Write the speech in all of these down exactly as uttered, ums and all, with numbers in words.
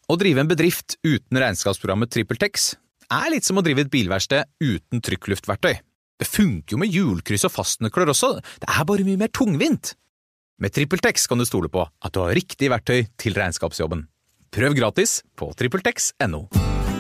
Å drive en bedrift uten regnskapsprogrammet TrippelTex er litt som å drive et bilverksted uten trykkluftverktøy. Det funker jo med hjulkryss og fastnøkler også, det er bare mye mer tungvint. Med TrippelTex kan du stole på at du har riktig verktøy til regnskapsjobben. Prøv gratis på trippeltex punktum no.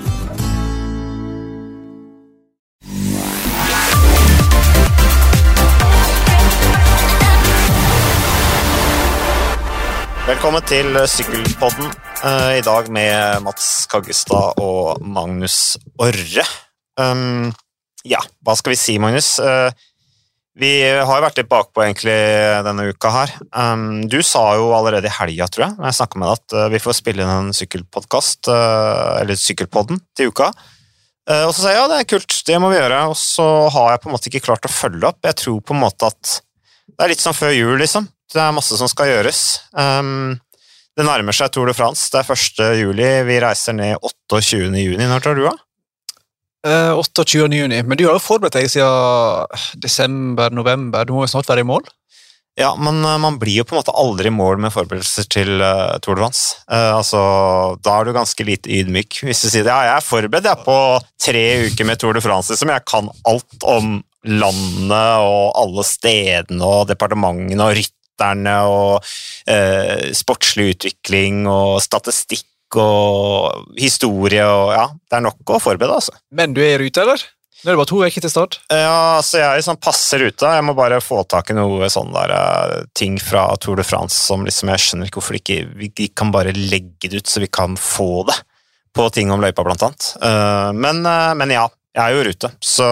Velkommen til Sykkelpodden, I dag med Mats Kaggestad og Magnus Orre. Um, ja, hva skal vi si, Magnus? Uh, vi har jo vært litt bakpå egentlig denne uka her. Um, du sa jo allerede I helga, tror jeg, når jeg snakket med deg, at uh, vi får spille inn en sykkelpodcast, uh, eller Sykkelpodden, til uka. Uh, og så sa jeg, ja, det er kult, det må vi gjøre. Og så har jeg på en måte ikke klart å følge opp. Jeg tror på en måte at det er litt som før jul, liksom. Det er masse som skal gjøres. Um, det nærmer seg Tour de France. Det er første juli. Vi reiser ned åttuogtjuende juni. Når tror du da? Uh, åttuogtjuende juni. Men du har jo forberedt deg siden desember, november. Du må jo snart være I mål. Ja, men uh, man blir jo på en måte aldri I mål med forberedelser til uh, Tour de France. Uh, altså, da er du ganske lite ydmyk. Hvis du sier det, ja, jeg er forberedt. Jeg er på tre uker med Tour de France, som jeg kan alt om landet og alle stedene og departementene og rytterne og eh, sportslig utvikling og statistikk og historie og ja, det er nok å forberede altså. Men du er I rute, eller? Nå er det bare to uker til start. Ja, altså jeg er sånn passer ute. Jeg må bare få tak I noe sånn der ting fra Tour de France som liksom jeg skjønner ikke hvorfor ikke vi kan bare legge det ut så vi kan få det på ting om løypa blant annet. Uh, men, uh, men ja, jeg er jo I rute, så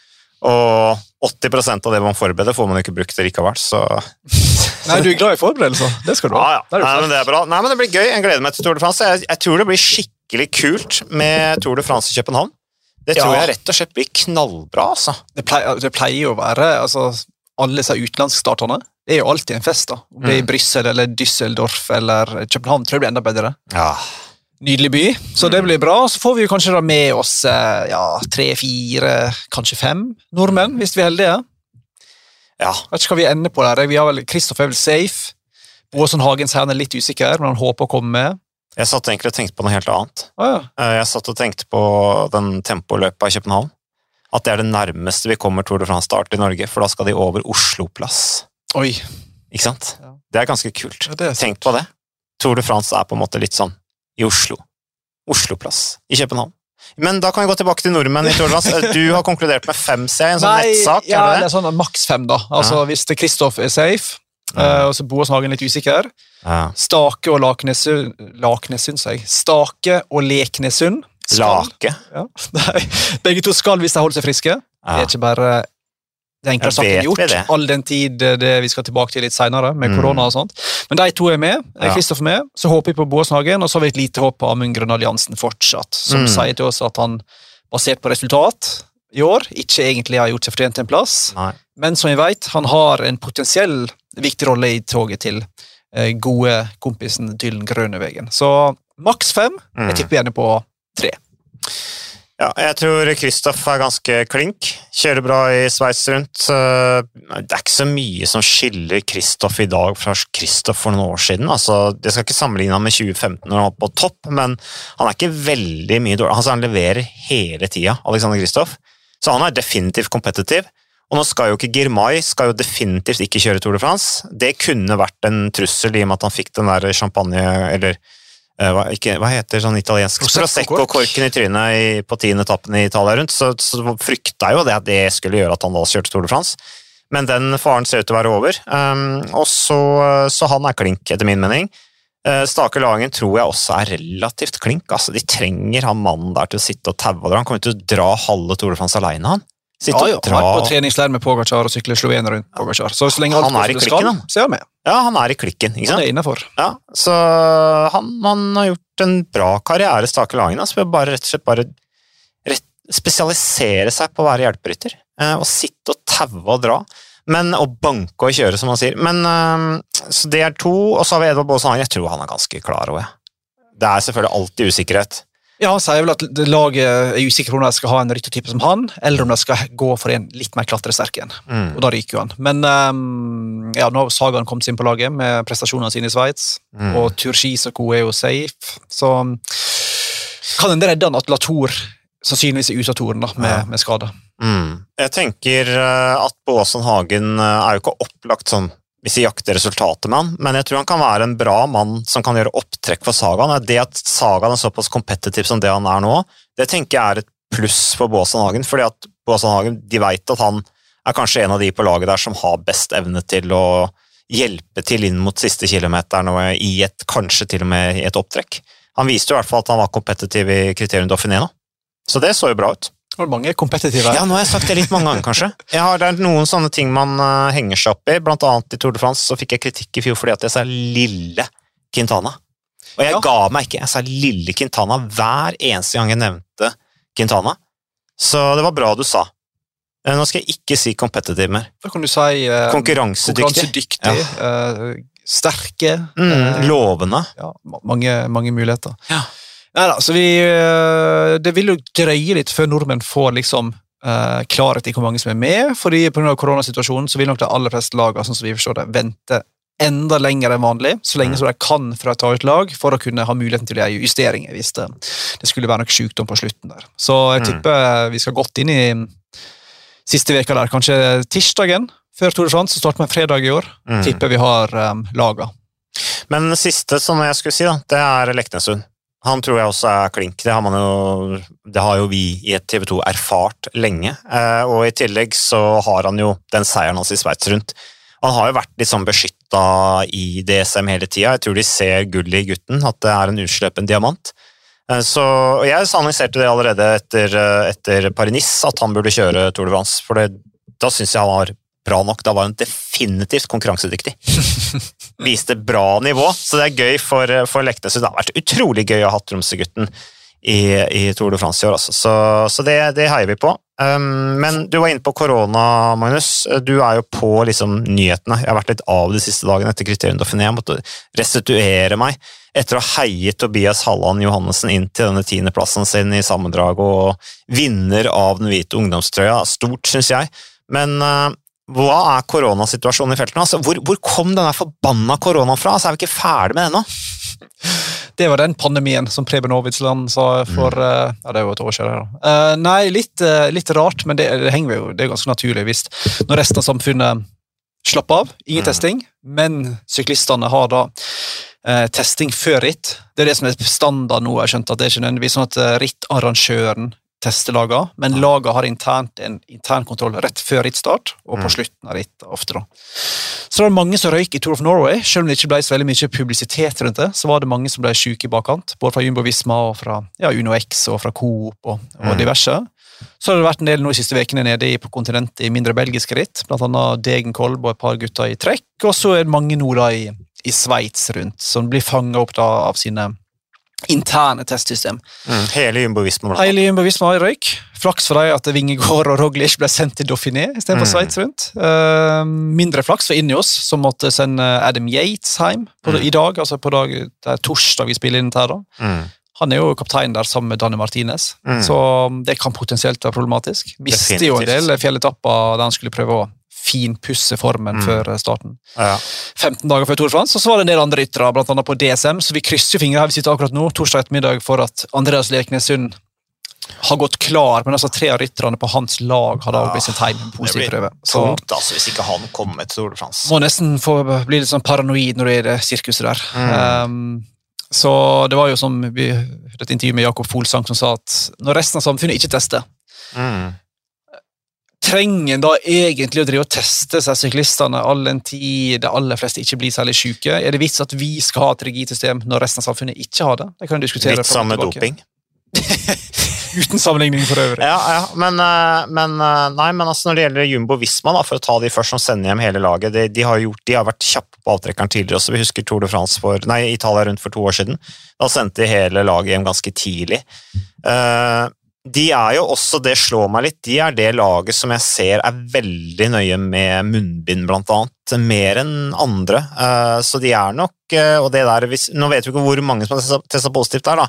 og åtti prosent av det man forbereder får man ikke brukt det likevel, så... Nei, du er glad I forberedelser, det skal du ha. Ja, ja. Nei, men det er bra. Nei, men det blir gøy, jeg gleder meg til Tour de France. Jeg, jeg tror det blir skikkelig kult med Tour de France I København. Det tror ja. Jeg rett og slett blir knallbra, altså. Det pleier, det pleier å være, altså, alle disse utenlandsstarterne, det er jo alltid en fest da. Om det er I Bryssel eller Düsseldorf eller København, tror jeg det blir enda bedre. Ja. Nydelig by, så det blir bra. Så får vi jo kanskje da med oss ja, tre, fire, kanskje fem nordmenn, hvis vi er heldige. Ja. Jeg vet ikke hva vi ender på der. Vi har vel, Kristoffer er vel safe. Boasson Hagens her er litt usikker, men han håper å komme med. Jeg satt egentlig og tenkte på noe helt annet. Ah, ja. Jeg satt og tenkte på den tempoløpet I København. At det er det nærmeste vi kommer Tour de France start I Norge, for da skal de over Oslo-plass. Oi. Ikke sant? Ja. Det er ganske kult. Ja, det er Tenk på det. Tour de France er på en måte litt sånn I Oslo. Oslo-plass I København. Men da kan vi gå tilbake til nordmenn I Tour de France. Du har konkludert med fem, ser jeg, en sånn Nei, nettsak. Ja, er det? det er sånn maks fem da. Altså, ja. Hvis det Kristoff er safe, ja. uh, og så Boasson Hagen litt usikker, ja. Stake og Laknesund, Laknesund, sier jeg. Stake og Leknesund. Skal. Lake? Ja. Nei, begge to skal hvis de holder seg friske. Ja. Det er ikke bare... Det enkle saken gjort, all den tid det vi skal tilbake til litt senere, med korona og sånt. Men de to er med, Kristoffer med, så håper vi på Boasson Hagen, og så har vi et lite håp på Amund Grønald Jansen fortsatt, som mm. sier til oss at han, basert på resultat I år, ikke egentlig har gjort seg fortjent en plass, Nei. Men som vi vet, han har en potensiell viktig rolle I toget til eh, gode kompisen Dylan Grønevegen. Så maks fem, mm. jeg tipper gjerne på tre. Ja, jeg tror Kristoff er ganske klink, kjører bra I Sveits rundt. Det er ikke så mye som skiller Kristoff I dag fra Kristoff for noen år siden. Altså, det skal ikke sammenligne han med tjue femten når han var på topp, men han er ikke veldig mye dårlig. Altså, han leverer hele tiden, Alexander Kristoff. Så han er definitivt kompetitiv. Og nå skal jo ikke Girmay, skal jo definitivt ikke kjøre Tour de France. Det kunne vært en trussel I og med at han fikk den der champagne, eller... Hva, ikke, hva heter sånn italiensk Prosecco-korken I trynet I, på tiende etappen I Italia rundt, så, så frykta jo det at det skulle gjøre at han da kjørte Tour de France. Men den faren ser ut til å være over, um, og så, så han er klink, etter min mening. Uh, Stake Lagen tror jeg også er relativt klink, altså de trenger han mannen der til å sitte og taue, han kommer til å dra halve Tour de France alene, han. Ja, ja, han er på treningsleir med Pogacar og sykler Slovenia rundt Pogacar. Så så lenge alt han er I klikken, skal, så er han med. Ja, han er I klikken, ikke sant? Han er innenfor. Ja, så han, han har gjort en bra karriere, Stake Lagen, altså bare rett og slett bare rett, spesialisere seg på å være hjelperytter, eh, og sitte og taue og dra, men å banke og kjøre, som man sier. Men, eh, så det er to, og så har vi Edvard Boasson Hagen, jeg tror han er ganske klar også, ja. Det er selvfølgelig alltid usikkerhet. Ja, han sier vel at laget er usikker på om de skal ha en ryttertype som han, eller om de skal gå for en litt mer klatresterk en. Mm. Og da ryker jo han. Men um, ja, nå har Sagan kommet inn på laget med prestasjonene sine i Schweiz, mm. og Turgis og Co er jo safe, så kan en redde han at Latour sannsynligvis er ut av toren da, med, ja. med skade. Mm. Jeg tenker at Boasson Hagen er jo ikke opplagt sånn hvis vi jakter resultatet med han, men jeg tror han kan være en bra mann som kan gjøre opptrekk for Sagan. Det at Sagan er såpass kompetitiv som det han er nå, det tenker jeg er et pluss for Boasson Hagen, fordi at Boasson Hagen, de vet at han er kanskje en av de på laget der som har best evne til å hjelpe til inn mot siste kilometeren og i et, kanskje til og med i et opptrekk. Han viste jo i hvert fall at han var kompetitiv i kriterium Dauphiné nå, så det så jo bra ut. Det var mange kompetitive. Ja, nå har jeg sagt det litt mange ganger, kanskje. Jeg har, det er noen sånne ting man uh, henger seg opp i, blant annet i Tour de France, så fikk jeg kritikk i fjor fordi at jeg sa lille Quintana. Og jeg ja. ga meg ikke, jeg sa lille Quintana hver eneste gang jeg nevnte Quintana. Så det var bra du sa. Nå skal jeg ikke si competitive mer. Da kan du si uh, konkurransedyktig. Konkurransedyktig, ja. uh, sterke. Mm, uh, lovende. Ja, mange, mange muligheter. Ja. Neida, så vi, det vil jo drøye litt før nordmenn får liksom uh, klarhet i hvor mange som er med, fordi på grunn av koronasituasjonen så vil nok de aller fleste lagene, sånn som vi forstår det, vente enda lenger enn vanlig, så lenge mm. så de kan for å ta ut lag, for å kunne ha muligheten til å gjøre justeringer, hvis det, det skulle være noe sykdom på slutten der. Så jeg mm. tipper vi skal godt inn i siste veka der, kanskje tirsdagen, før Tour de France, så starter vi fredag i år, mm. tipper vi har um, laga. Men det siste som jeg skulle si da, det er Leknesund. Han tror jeg også er klink, det har, man jo, det har jo vi i et T V to erfart lenge, eh, og i tillegg så har han jo den seieren hans i Schweiz rundt. Han har jo vært litt sånn beskyttet i D S M hele tiden, jeg tror de ser gull i gutten, at det er en utslippen diamant. Eh, så og jeg annonserte det allerede etter, etter Paris-Nice, at han burde kjøre Tour de France, for det, da synes jeg han var bra nok, da var han definitivt konkurransedyktig. Viste bra nivå, så det er gøy for, for Leknesund. Det har vært utrolig gøy å ha Tromsø-gutten i, i Tour de France i år, altså. Så, så det, det heier vi på. Um, men du var inne på korona, Magnus. Du er jo på liksom, nyhetene. Jeg har vært litt av de siste dagene etter kriterium Dauphiné. Jeg måtte restituere meg etter å heie Tobias Halland Johannessen inn til denne tiende plassen sin i sammendrag og vinner av den hvite ungdomstrøya. Stort, synes jeg. Men uh, hva er koronasituasjonen i feltet nå? Altså, hvor, hvor kom denne forbanna koronaen fra? Altså, er vi ikke ferdig med det nå? Det var den pandemien som Preben Aavitsland sa for, mm. uh, ja, det var et år siden. Uh, nei, litt, uh, litt rart, men det, det henger jo, det er ganske naturlig visst. Når resten av samfunnet slapper av, ingen mm. testing, men syklistene har da uh, testing før ritt. Det er det som er standard nå, jeg har skjønt at det er ikke nødvendigvis sånn at uh, rittarrangøren tester laget, men laget har internt en intern kontroll rett før rittstart, og på slutten av ritt ofte da. Så det er mange som røyk i Tour of Norway, selv om det ikke ble så veldig mye publisitet rundt det, så var det mange som ble syke i bakkant, både fra Jumbo Visma og fra ja, Uno X og fra Coop og, og diverse. Så har det vært en del nå i siste vekene nede på kontinentet i mindre belgiske ritt, blant annet Degenkolb og et par gutter i trekk, og så er det mange nå da i, i Schweiz rundt, som blir fanget opp da av sine interne testsystem. Mm, hele Jumbo Visma. Hele Jumbo Visma i røyk. Flaks for deg at Vingegaard og Roglic ble sendt til Dauphiné i stedet for mm. Schweiz rundt. Uh, mindre flaks for Ineos, som måtte sende Adam Yates hjem på, mm. i dag, altså på dag, det er torsdag vi spiller inn her da. Mm. Han er jo kaptein der sammen med Danny Martinez, mm. så det kan potensielt være problematisk. Mistet jo en del fjelletapper der han skulle prøve å finpusse formen mm. før starten. Ja. femten dager før Tour de France, og så var det en del andre yttere, blant annet på D S M, så vi krysser jo fingre her vi sitter akkurat nå, torsdag ettermiddag, for at Andreas Leknesund har gått klar, men altså tre av rytterne på hans lag hadde også blitt sin tegn på positiv prøve. Så tungt, altså, hvis ikke han kommer til Tour de France. Må nesten få bli litt sånn paranoid når det er det sirkuset der. Mm. Um, så det var jo som vi hørte et intervju med Jakob Folsang som sa at når resten av samfunnet ikke tester, mm. trenger da egentlig å drive og teste seg syklistene all den tid de aller fleste ikke blir særlig syke? Er det vits at vi skal ha et rigid system når resten av samfunnet ikke har det? Det kan vi diskutere. Litt samme doping. Uten sammenligning for øvrig. Ja, ja, men, men, nei, men altså når det gjelder Jumbo Visma, da, for å ta de først som sender hjem hele laget, de, de, har, gjort, de har vært kjappe på avtrekkeren tidligere også. Vi husker Tour de France for, nei, Italia rundt for to år siden. Da sendte de hele laget hjem ganske tidlig. Uh, De er jo også, det slår meg litt, de er det laget som jeg ser er veldig nøye med munnbind blant annet, mer enn andre, så de er nok, og det der, nå vet vi ikke hvor mange som har testet positivt der da,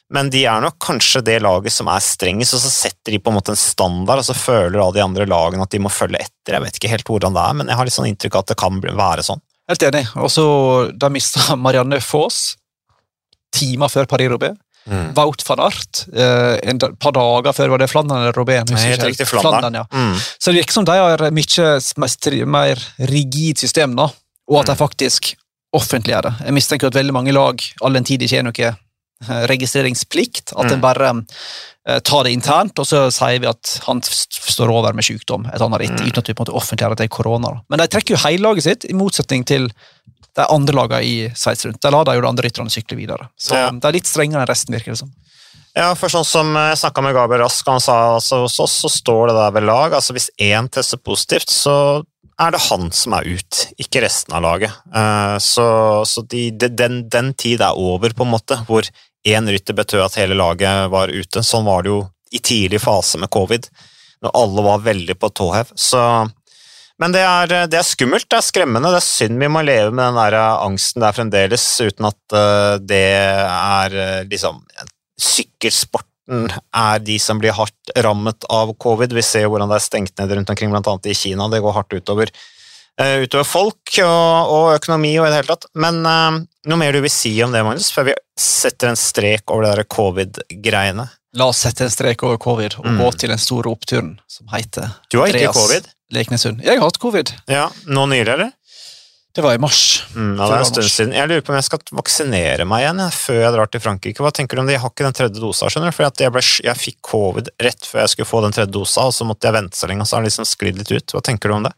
men de er nok kanskje det laget som er strengest, og så setter de på en måte en standard, og så føler alle de andre lagene at de må følge etter. Jeg vet ikke helt hvordan det er, men jeg har litt sånn inntrykk av at det kan være sånn. Helt enig, og så da mistet Marianne Foss timer før Paris-Roubaix. Mm. Wout van Aert, eh, en par dager før var det Flandern eller Roubaix. Nei, helt riktig, Flandern. Flandern ja. mm. Så det virker som de har mye mer rigid system da, og at de faktisk offentliggjør det. Jeg mistenker at veldig mange lag, all den tid ikke er noe registreringsplikt, at mm. de bare eh, tar det internt, og så sier vi at han står over med sykdom et annet ritt, mm. uten at vi på en måte offentliggjør at det er korona. Men de trekker jo hele laget sitt, i motsetning til de andre lagene i Sveits rundt. De lar de jo de andre rytterne sykle videre. Så ja. Det er litt strengere enn resten, virker det som. Ja, for sånn som jeg snakket med Gabriel Rask, han sa altså, hos oss så står det der ved lag, altså hvis en tester positivt, så er det han som er ut, ikke resten av laget. Uh, så så de, de, den, den tid er over på en måte, hvor en rytter betød at hele laget var ute. Sånn var det jo i tidlig fase med covid, når alle var veldig på tåhev. Så Men det er, det er skummelt, det er skremmende, det er synd vi må leve med den der angsten der fremdeles, uten at uh, det er uh, liksom, sykkelsporten er de som blir hardt rammet av covid. Vi ser hvordan det er stengt ned rundt omkring, blant annet i Kina, det går hardt utover, uh, utover folk og, og økonomi og i det hele tatt. Men uh, noe mer du vil si om det, Magnus, før vi setter en strek over det der covid-greiene? La oss sette en strek over covid og mm. gå til en stor oppturen som heter Du har ikke Andreas covid? Leknesund. Jeg har hatt covid. Ja, nå nylig, eller? Det var i mars. Mm, ja, det er en stund siden. Jeg lurer på om jeg skal vaksinere meg igjen før jeg drar til Frankrike. Hva tenker du om det? Jeg har ikke den tredje dosa, skjønner du? For jeg, ble, jeg fikk covid rett før jeg skulle få den tredje dosa, og så måtte jeg vente så lenge, og så har det liksom sklidd litt ut. Hva tenker du om det?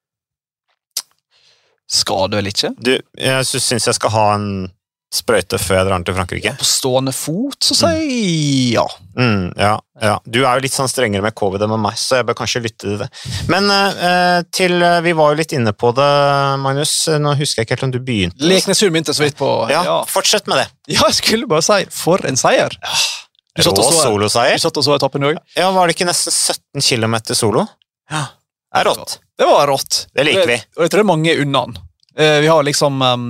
Skal du vel ikke? Du, jeg synes jeg skal ha en sprøyte før jeg drar til Frankrike. På stående fot, så sier jeg ja. Mm, ja, ja. Du er jo litt sånn strengere med covid enn med meg, så jeg bør kanskje lytte til det. Men uh, til, uh, vi var jo litt inne på det, Magnus. Nå husker jeg ikke helt om du begynte. Leknesund begynte så vidt på. Ja, ja, fortsett med det. Ja, jeg skulle bare si, for en seier. Ja, rå soloseier. Du satt og så etappen også. Ja, var det ikke nesten sytten kilometer solo? Ja, det er rått. Det var rått. Det liker vi. Og jeg tror det er mange unnan. Vi har liksom um,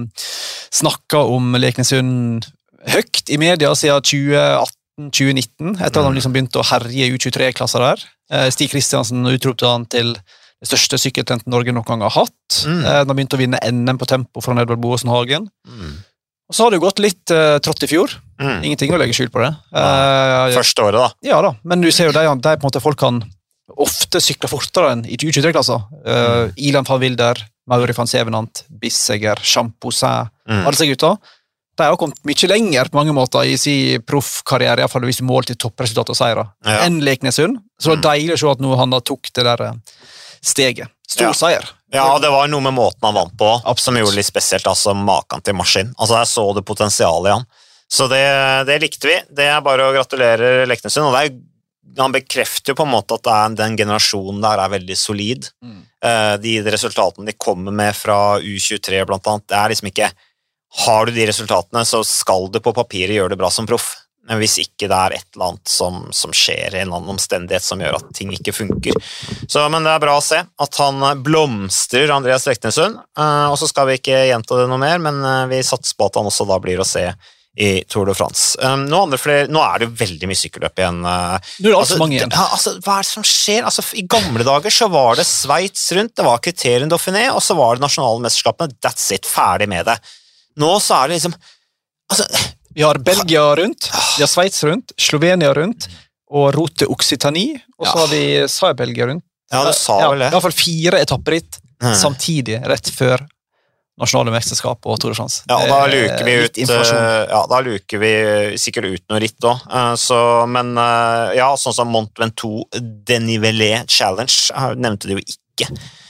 snakket om Leknesund høyt i media siden tjue atten tjue nitten, etter at de liksom begynte å herje U tjuetre-klasser der. Stig Kristiansen utropte han til det største sykkeltalenten Norge noen gang har hatt. Mm. De begynte å vinne N M på tempo fra Edvard Boasson Hagen. Mm. Og så har det jo gått litt uh, trått i fjor. Mm. Ingenting å legge skyld på det. Uh, Første året da. Ja da, men du ser jo de, de på en måte folk kan ofte sykle fortere enn i U tjuetre-klasser. Uh, mm. Ilan van Wilder, Mauri van Sevenant, Bisseger, Champoussin, mm. alle seg gutta. De har kommet mye lenger på mange måter i sin proffkarriere, i hvert fall hvis du måler til toppresultat og seier, ja. enn Leknesund. Så det er deilig å se at nå han da tok det der steget. Stor ja. seier. Ja, det var noe med måten han vant på, Absolutt. Som gjorde det litt spesielt, altså maken til maskin. Altså, jeg så det potensialet i han. Så det, det likte vi. Det er bare å gratulere Leknesund, og det er jo han bekrefter jo på en måte at det er, den generasjonen der er veldig solid. Mm. De resultatene de kommer med fra U tjuetre blant annet, det er liksom ikke, har du de resultatene, så skal du på papiret gjøre det bra som proff. Men hvis ikke det er et eller annet som, som skjer, en eller annen omstendighet som gjør at ting ikke funker. Så, men det er bra å se at han blomstrer, Andreas Leknesund, og så skal vi ikke gjenta det noe mer, men vi satser på at han også da blir å se i Tour de France. Um, nå, flere, nå er det jo veldig mye sykkelløp igjen. Uh, Nå er det altså, mange igjen. Ja, altså, hva er det som skjer? Altså, i gamle dager så var det Sveits rundt, det var Criterium Dauphiné, og så var det nasjonale mesterskapene, that's it, ferdig med det. Nå så er det liksom... Altså, vi har Belgia rundt, vi har Sveits rundt, Slovenia rundt, og Route Occitanie, og så ja. har vi sa Belgia rundt. Ja, du sa vel det. Ja, i hvert fall fire etapperitt mm. samtidig, rett før nasjonale mesterskap og Tour de France. Ja, da luker vi ut, ja, da luker vi sikkert ut noe ritt da. Så, men ja, sånn som Mont Ventoux Dénivelé Challenge nevnte det jo ikke.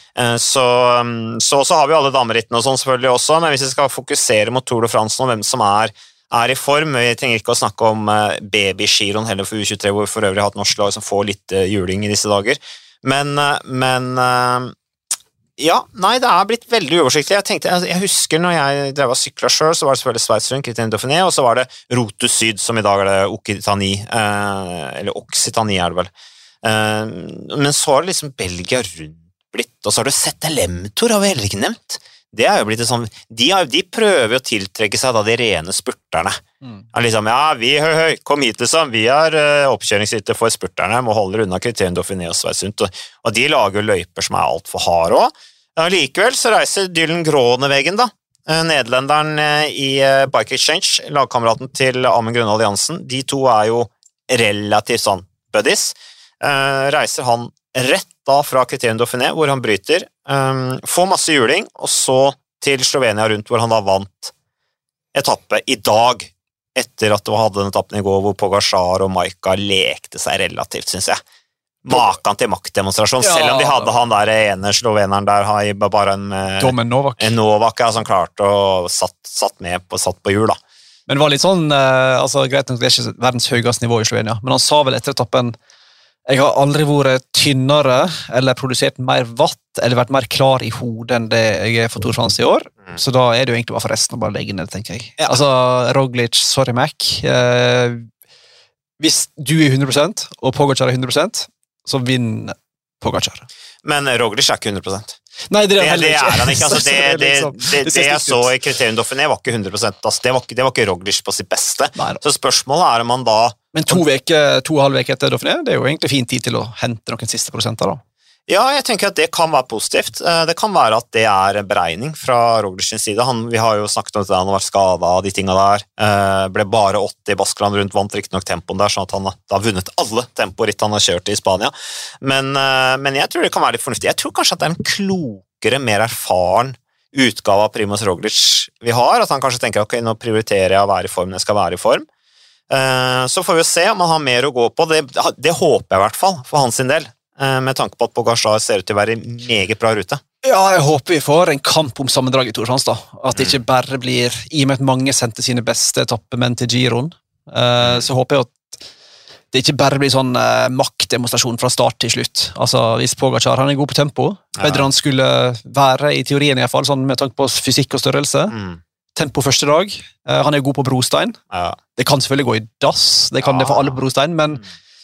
Så, så, så har vi alle damerittene og sånn selvfølgelig også, men hvis vi skal fokusere mot Tour de France og hvem som er, er i form, vi trenger ikke å snakke om baby-giroen heller for U tjuetre, hvor vi for øvrig har et norsk lag som får litt juling i disse dager. Men, men ja, nei, det er blitt veldig uoversiktlig. Jeg tenkte, jeg, jeg husker når jeg drev og syklet selv, så var det selvfølgelig Sveits rundt, Criterium Dauphiné, og så var det Route Syd, som i dag er det Occitanie, eh, eller Occitanie er det vel. Eh, men så har det liksom Belgia rundt blitt, og så har du Zet L M-Tour, har vi heller ikke nevnt. det er jo blitt sånn, de, har, de prøver å tiltrekke seg da de rene spurterne. Mm. Liksom, ja, vi, høy, høy, kom hit liksom, vi er uh, oppkjøringsritter for spurterne, må holde unna Criterium Dauphiné og Sveitsundt, og, og de lager løyper som er alt for harde også. Ja, likevel så reiser Dylan Groenewegen da, uh, nederlenderen uh, i uh, Bike Exchange, lagkameraten til Amund Grønvold Jansen, de to er jo relativt sånn buddies, uh, reiser han rett da fra Criterium Dauphiné, hvor han bryter, um, får masse juling, og så til Slovenia rundt, hvor han da vant etappe i dag, etter at det hadde den etappen i går, hvor Pogačar og Majka lekte seg relativt, synes jeg. Maken til maktdemonstrasjon, ja, selv om de hadde han der ene sloveneren der, bare en, Domen Novak, en Novak ja, som klarte å satt, satt med på, satt på hjul da. Men det var litt sånn, uh, altså greit nok, det er ikke verdens høyeste nivå i Slovenia, men han sa vel etter etappen, jeg har aldri vært tynnere, eller produsert mer vatt, eller vært mer klar i hodet enn det jeg er for Tour de France i år. Mm. Så da er det jo egentlig bare for resten å bare legge ned, tenker jeg. Ja. Altså, Roglic, sorry Mac. Eh, hvis du er hundre prosent, og Pogačar er hundre prosent, så vinner Pogačar. Men Roglic er ikke hundre prosent. Nei, det er, det, det er han ikke. Altså, det, det, det, det, det jeg så i Criterium Dauphiné var ikke hundre prosent. Altså, det, var ikke, det var ikke Roglic på sitt beste. Nei, så spørsmålet er om han da... Men to veker, to og halv veke etter Dauphiné, det er jo egentlig fin tid til å hente noen siste prosenter da. Ja, jeg tenker at det kan være positivt. Det kan være at det er beregning fra Roglic sin side. Han, vi har jo snakket om at han har vært skadet av de tingene der. Ble bare åtte i Baskeland rundt, vant riktig nok tempoen der, sånn at han har vunnet alle temporitt han har kjørt i Spania. Men, men jeg tror det kan være litt fornuftig. Jeg tror kanskje at det er en klokere, mer erfaren utgave av Primož Roglic vi har, at han kanskje tenker, ok, nå prioriterer jeg å være i form, jeg skal være i form. Så får vi se om han har mer å gå på. Det, det håper jeg i hvert fall, for hans sin del. Med tanke på at Pogačar ser ut til å være i meget bra rute. Ja, jeg håper vi får en kamp om sammendrag i Tour de France da. At det ikke bare blir, i og med at mange sendte sine beste etappemenn til Giron, mm. så håper jeg at det ikke bare blir sånn uh, maktdemonstrasjon fra start til slutt. Altså, hvis Pogačar, han er god på tempo, ja. Bedre han skulle være i teorien i hvert fall, sånn med tanke på fysikk og størrelse. Mm. Tempo første dag, uh, han er god på brostein. Ja. Det kan selvfølgelig gå i dass, det kan ja. Det for alle på brostein, men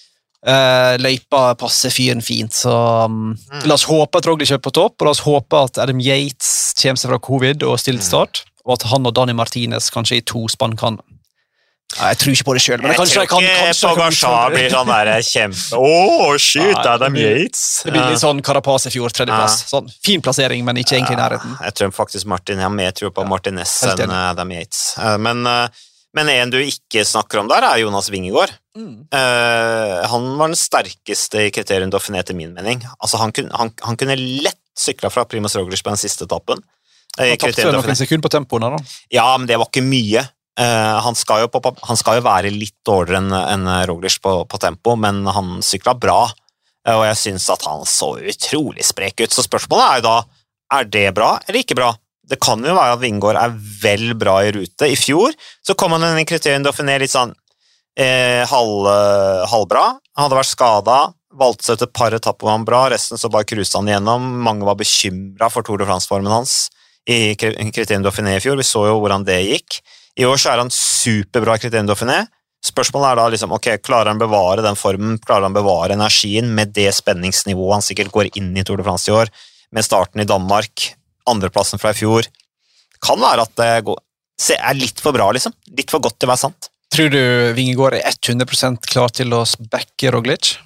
uh, løypa passer fyren fint, så um, mm. la oss håpe at Roglic er på topp, og la oss håpe at Adam Yates kommer seg fra covid og stiller til start, mm. og at han og Dani Martinez kanskje i to spann kan. Nei, jeg tror ikke på det selv, men jeg kanskje tror ikke jeg kan, Pogačar blir sånn der kjempe åh, oh, shit, Adam Yates det blir litt sånn Carapaz i fjor, tredjeplass ja. Sånn, fin plassering, men ikke egentlig i nærheten jeg tror faktisk Martin, jeg har mer tro på ja. Martinez enn Adam Yates men, men en du ikke snakker om der er Jonas Vingegaard mm. uh, han var den sterkeste i Criterium Dauphiné til min mening altså, han, kun, han, han kunne lett sykla fra Primož Roglic på den siste etappen han tappte noen sekunder på tempoen da ja, men det var ikke mye Uh, han, skal jo på, han skal jo være litt dårligere enn en Roglic på, på tempo, men han sykla bra, uh, og jeg synes at han så utrolig sprek ut, så spørsmålet er jo da, er det bra eller ikke bra? Det kan jo være at Vingegaard er vel bra i rute. I fjor så kom han inn i Criterium Dauphiné litt sånn uh, halv, uh, halvbra, han hadde vært skadet, valgte seg ut et par etapper hvor han bra, resten så bare cruiset han igjennom, mange var bekymret for Tour de France-formen hans i Criterium Dauphiné i fjor, vi så jo hvordan det gikk. I år så er han superbra i Criterium Dauphiné. Spørsmålet er da liksom, ok, klarer han bevare den formen, klarer han bevare energien med det spenningsnivået han sikkert går inn i Tour de France i år, med starten i Danmark, andreplassen fra i fjor. Kan være at det går, er litt for bra liksom, litt for godt til å være sant. Tror du Vingegaard er hundre prosent klar til å backe Roglic?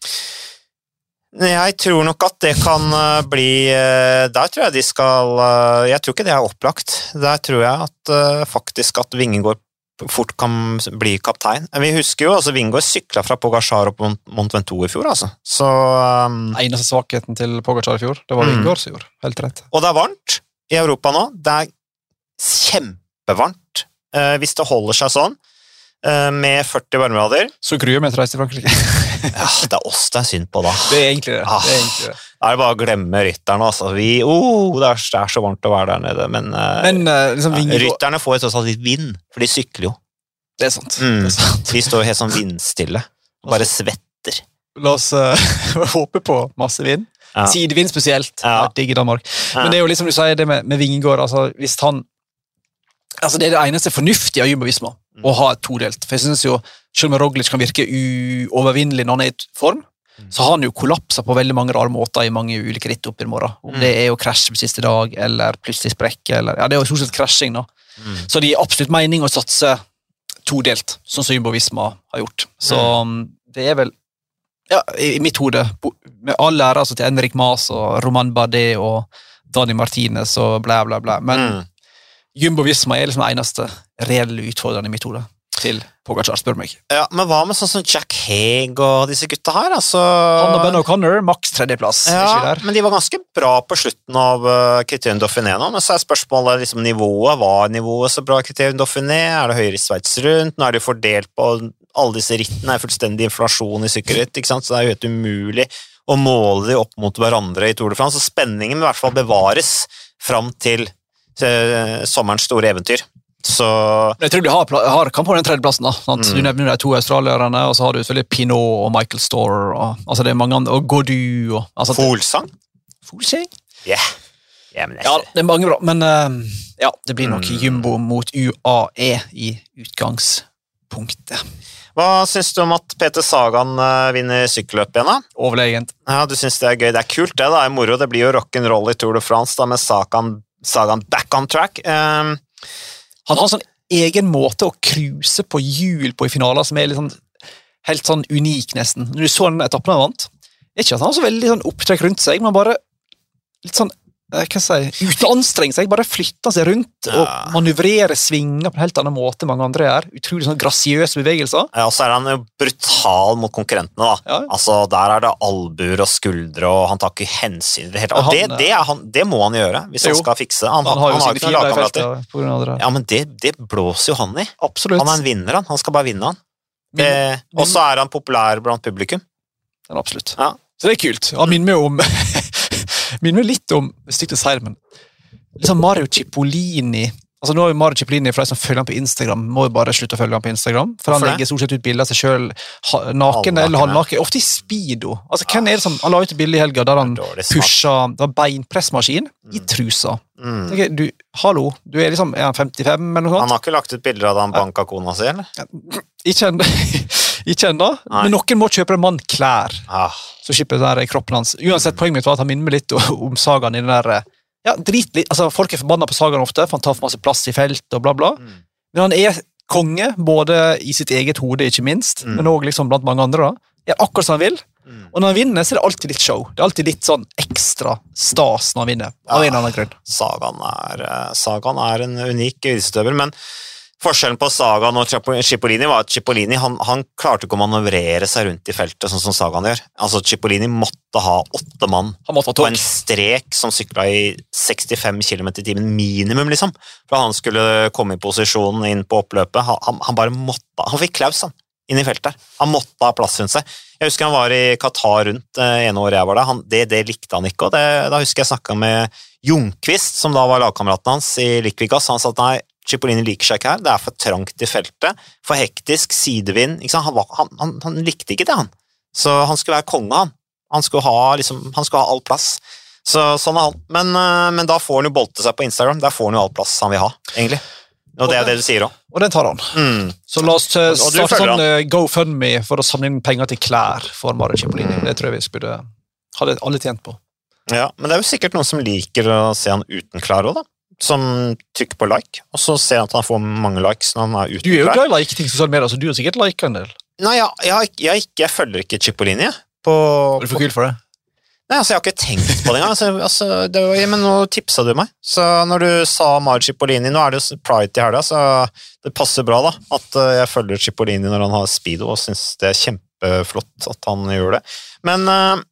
Jeg tror nok at det kan bli, der tror jeg de skal, jeg tror ikke det er opplagt, der tror jeg at faktisk at Vingegaard fort kan bli kaptein. Vi husker jo, altså Vingegaard syklet fra Pogačar opp Mont Ventoux i fjor, altså. Så, um, eneste svakheten til Pogačar i fjor, det var Vingegaard som gjorde, helt rett. Og det er varmt i Europa nå, det er kjempevarmt, uh, hvis det holder seg sånn, uh, med førti varmegrader. Så gruer meg til reise til Frankrike. Ja, det er oss det er synd på da. Det er egentlig det. Ah, det er egentlig det. Det er bare å glemme rytterne, altså. Vi, oh, det, er, det er så varmt å være der nede, men, men uh, liksom, Vingegaard... rytterne får et sånn litt vind, for de sykler jo. Det er sant. Mm. Det er sant. De står jo helt sånn vindstille, bare svetter. La oss uh, håpe på masse vind. Ja. Sidevind spesielt, ja. Jeg digger Danmark. Ja. Men det er jo liksom du sier det med, med Vingegaard, altså hvis han... Altså det er det eneste fornuftige av Jumbo Visma, mm. å ha et todelt. For jeg synes jo, selv om Roglic kan virke uovervinnelig når han er i form, så har han jo kollapset på veldig mange rare måter i mange ulike ritt opp i morgen. Om det er å krasje på siste dag, eller plutselig sprekke, eller, ja, det er jo stort sett krasjing da. Mm. Så det gir absolutt mening å satse todelt, sånn som Jumbo Visma har gjort. Så mm. det er vel, ja, i mitt hode, med alle ære altså til Enric Mas og Romain Bardet og Dani Martinez og bla bla bla, men mm. Jumbo Visma er liksom eneste reelle utfordrende i mitt hode til Pogačar, spør meg. Ja, men hva med sånn som Jack Haig og disse gutta her? Altså... Han og Ben O'Connor, maks tredjeplass. Ja, men de var ganske bra på slutten av uh, Criterium Dauphiné nå, men så er spørsmålet liksom nivået. Var nivået så bra i Criterium Dauphiné? Er det høyere i Sveits rundt? Nå er det fordelt på alle disse rittene, er fullstendig inflasjon i sykkelritt, ikke sant? Så det er jo helt umulig å måle de opp mot hverandre i Tour de France, så spenningen i hvert fall bevares fram til uh, sommerens store eventyr. Så... Jeg tror de har, har kan på den tredjeplassen da, mm. du nevner de to australierne, og så har du selvfølgelig Pinot og Michael Storr, og, altså det er mange andre, og Gaudu og... Altså, Folsang? Folsang? Ja. Yeah. Yeah, men det, er ja, det er mange bra, men uh, ja, det blir nok mm. Jumbo mot U A E i utgangspunktet. Hva synes du om at Peter Sagan uh, vinner sykkelløp igjen da? Overlegent. Ja, du synes det er gøy, det er kult det, det er moro, det blir jo rock'n'roll i Tour de France da, med Sagan, Sagan back on track. Um, Han har en sånn egen måte å kruse på hjul på i finaler, som er litt sånn, helt sånn unik nesten. Når du så den etappen han vant, det er ikke at han har så veldig sånn opptrekk rundt seg, men bare litt sånn, hva skal jeg si, uten å anstrenge seg, bare flytter seg rundt og manøvrerer svinger på en helt annen måte mange andre er. Utrolig sånn grasiøse bevegelser. Ja, og så er han jo brutal mot konkurrentene da. Ja. Altså, der er det albuer og skuldre, og han tar ikke hensyn i det hele tatt. Og det, det, er han, det må han gjøre, hvis han skal fikse. Han, han har jo han sine fire i feltet på grunn av det. Ja, men det, det blåser jo han i. Absolutt. Han er en vinner, han. Han skal bare vinne han. Det, og så er han populær blant publikum. Ja, absolutt. Ja. Så det er kult. Han minner meg om minner meg litt om, stikk til seier, men liksom Mario Cipollini, altså nå er Mario Cipollini, for de som følger han på Instagram, må jo bare slutte å følge han på Instagram, for han legger stort sett ut bilder av seg selv, naken eller halvnaken, ofte i speedo. Altså, hvem er det som, han la ut et bilde i helga, der han pusher, det var beinpressmaskin i trusa. Mm. Okay, du, hallo, du er liksom, er han femtifem eller noe sånt? Han har ikke lagt ut bilder av da han banka kona si, eller? Ikke enda, ikke enda, men noen må kjøpe en mann klær, ah. så skipper det der i kroppen hans. Uansett, poenget mitt var at han minner meg litt om Sagan i den der, ja, drit litt, altså folk er forbannet på Sagan ofte, for han tar for masse plass i felt og bla bla, mm. men han er konge, både i sitt eget hode, ikke minst, mm. men også liksom blant mange andre da, gjør akkurat som han vil, mm. og når han vinner, så er det alltid litt show, det er alltid litt sånn ekstra stas når han vinner, av ja, en eller annen grunn. Sagan er, Sagan er en unik idrettsutøver, men forskjellen på Sagan og Cipollini var at Cipollini, han, han klarte ikke å manøvrere seg rundt i feltet sånn som Sagan gjør. Altså Cipollini måtte ha åtte mann på en strek som syklet i sekstifem kilometer i timen minimum, liksom, for at han skulle komme i posisjonen inn på oppløpet. Han, han, han bare måtte, han fikk klaus han, inn i feltet. Han måtte ha plass rundt seg. Jeg husker han var i Qatar rundt eh, ene året jeg var der. Han, det, det likte han ikke, og det, da husker jeg snakket med Ljungqvist, som da var lagkameraten hans i Liquigas. Han sa at nei, Cipollini liker seg ikke her, det er for trangt i feltet, for hektisk, sidevind, ikke sant? Han, var, han, han, han likte ikke det, han. Så han skulle være konge, han. Han skulle ha, liksom, han skulle ha all plass. Så sånn er han. Men, men da får han jo bolte seg på Instagram, der får han jo all plass han vil ha, egentlig. Og, og det er det du sier også. Og den tar han. Mm. Så la oss starte sånn uh, GoFundMe for å samle inn penger til klær for Mario Cipollini. Mm. Det tror jeg vi skulle ha alle tjent på. Ja, men det er jo sikkert noen som liker å se han uten klær også, da. Som trykker på like, og så ser han at han får mange likes når han er uten. Du er jo glad i like ting sosiale medier, så du har sikkert liket en del. Nei, jeg, jeg, jeg, jeg følger ikke Cipollini. På, er du for kul for det? Nei, altså, jeg har ikke tenkt på det engang. Altså, altså, det var, men nå tipset du meg. Så når du sa Mario Cipollini, nå er det jo Pride i helga, så det passer bra da, at jeg følger Cipollini når han har speedo, og synes det er kjempeflott at han gjør det. Men uh,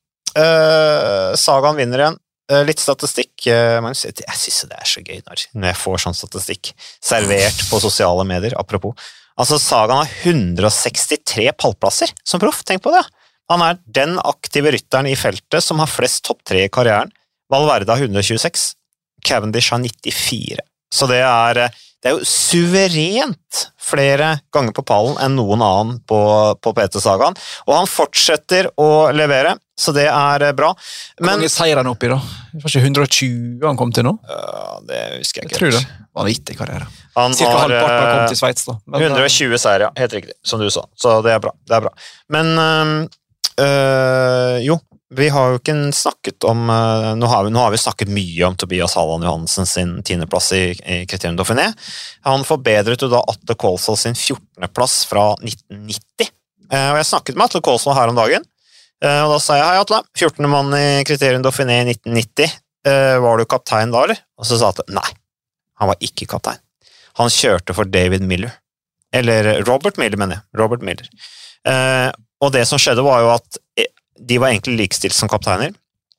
uh, Sagan vinner igjen. Litt statistikk, jeg synes det er så gøy når jeg får sånn statistikk servert på sosiale medier, apropos. Altså, Sagan har hundre og sekstitre pallplasser som proff, tenk på det. Han er den aktive rytteren i feltet som har flest topp tre i karrieren. Valverde har hundre og tjueseks, Cavendish har nittifire. Så det er, det er jo suverent flere ganger på pallen enn noen annen på, på Peter Sagan. Og han fortsetter å levere, så det er bra. Hvor mange seier han oppi da? Det var ikke hundre og tjue han kom til nå? Ja, det husker jeg ikke. Jeg tror det. Han var vitt i karriere. Han Cirka har halvparten han kom til Sveits da. Men, hundre og tjue seier, ja, helt riktig, som du sa. Så det er bra, det er bra. Men um, øh, jo, vi har jo ikke snakket om, øh, nå, har vi, nå har vi snakket mye om Tobias Halland Johansen sin tiendeplass i, i Criterium Dauphiné. Han forbedret jo da Atle Kolsvold sin fjortende plass fra nitten nitti. Uh, og jeg snakket med Atle Kolsvold her om dagen, uh, og da sa jeg, hei Atle, fjortende mann i Criterium Dauphiné i nitten nitti, uh, var du kaptein da, eller? Og så sa Atle, nei, han var ikke kaptein. Han kjørte for David Miller. Eller Robert Miller, mener jeg. Robert Miller. Uh, og det som skjedde var jo at de var egentlig likestilt som kapteiner,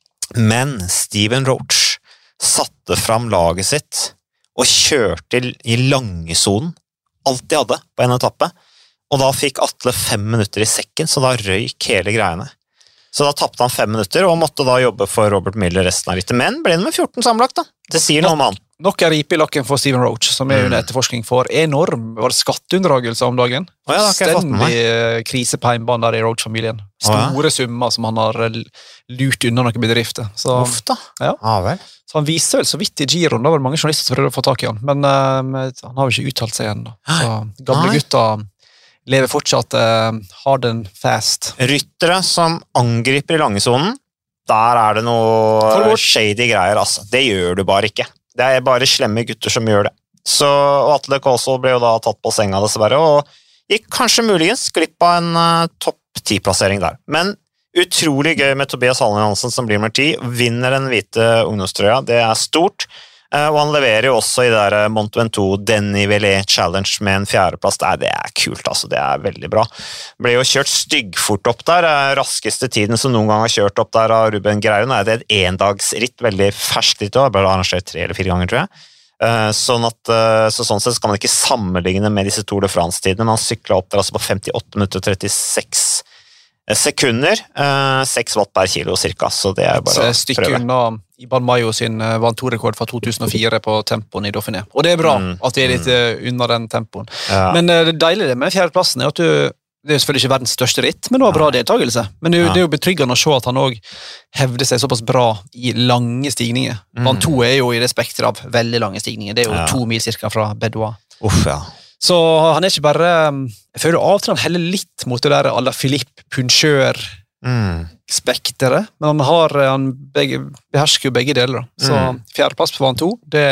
men Steven Roach satte fram laget sitt og kjørte i langesonen, alt de hadde på en etappe, og da fikk Atle fem minutter i sekken, så da røyk hele greiene. Så da tappte han fem minutter, og måtte da jobbe for Robert Miller resten av rittet, men ble det med fjorten sammenlagt da. Det sier noe om han. Nok er ripe i lakken for Steven Roach, som er under etterforskning for enorm var det skatteunndragelse om dagen. Oh ja, stendig krise på heimbånd der i Roach-familien. Store oh ja. Summer som han har lurt unna noen bedrifter. Så, Uff da. Ja. Ah, vel. Så han viste vel så vidt i Giron, da var det mange journalister som prøvde å få tak i han, men uh, han har jo ikke uttalt seg ennå. Så gamle gutta lever fortsatt uh, hard and fast. Ryttere som angriper i langesonen, der er det noe shady greier, altså. Det gjør du bare ikke. Det er bare slemme gutter som gjør det. Så Atle Kolsvold ble jo da tatt på senga dessverre, og gikk kanskje muligens glipp av en uh, topp ti-plassering der. Men utrolig gøy med Tobias Halland Johansen som blir nummer ti, vinner den hvite ungdomstrøya, det er stort. Uh, og han leverer jo også i der Mont Ventoux Denivelle Challenge med en fjerdeplass. Det er, det er kult, altså. Det er veldig bra. Ble jo kjørt styggfort opp der. Raskeste tiden som noen gang har kjørt opp der av Ruben Greien. Det er et endagsritt, veldig ferskt ritt. Det ble arrangert tre eller fire ganger, tror jeg. Uh, sånn, at, uh, så sånn sett skal man ikke sammenligne med disse Tour de France-tidene. Man syklet opp der altså på femtiåtte minutter og trettiseks sekunder. Uh, seks watt per kilo cirka, så det er bare å prøve. Unna Iban Mayo sin uh, vantorrekord fra to tusen og fire på tempoen i Dauphiné. Og det er bra mm, at det er litt uh, unna den tempoen. Ja. Men uh, det deilige med fjerdeplassen er at du, det er selvfølgelig ikke verdens største ritt, men det var bra deltagelse. Men det, ja. Det er jo betryggende å se at han også hevder seg såpass bra i lange stigninger. Mm. Vantoux er jo i det spektret av veldig lange stigninger. Det er jo ja. to mil cirka fra Bedouin. Uff, ja. Så han er ikke bare, jeg føler av og til han heller litt mot det der à la Philippe Puncheur mm. spekteret, men han, har, han begge, behersker jo begge deler. Så mm. fjerdeplass på Vantoux, det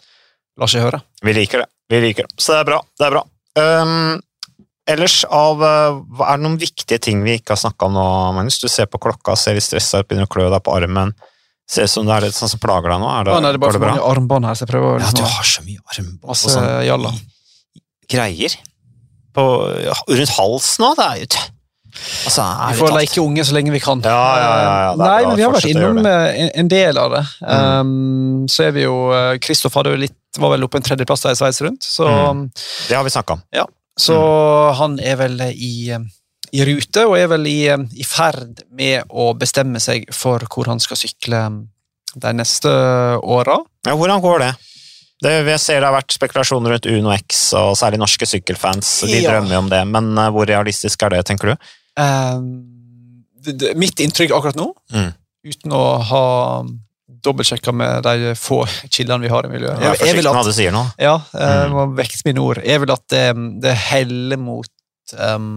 lar seg høre. Vi liker det, vi liker det. Så det er bra, det er bra. Um, ellers, av, er det noen viktige ting vi ikke har snakket om nå, Magnus? Du ser på klokka, ser litt stresset ut, begynner å klø deg på armen. Ser ut som det er litt sånn som plager deg nå. Er det, ja, nei, det er bare for mange armbånd her, så jeg prøver... Ja, du har så mye armbånd. Altså, sånn, jalla. Greier på, ja, rundt halsen nå, det er jo... Altså, er vi får leke unge så lenge vi kan. Ja, ja, ja, ja. Nei, men vi har vært innom en, en del av det. Mm. Um, så er vi jo, Kristoff hadde jo litt, var vel oppe en tredjeplass der i Sveits rundt, så... Mm. Det har vi snakket om. Ja, så mm. han er vel i, i rute, og er vel i, i ferd med å bestemme seg for hvor han skal sykle de neste årene. Ja, hvordan går det? Det, jeg ser det har vært spekulasjoner rundt Uno X, og særlig norske sykkelfans, de ja. drømmer om det, men uh, hvor realistisk er det, tenker du? Um, det, det, mitt inntrykk akkurat nå, mm. uten å ha dobbeltsjekket med de få kildene vi har i miljøet. Jeg, jeg vil at, hva du sier nå. Ja, jeg må mm. vekte mine ord. Jeg vil at det, det heller mot... Um,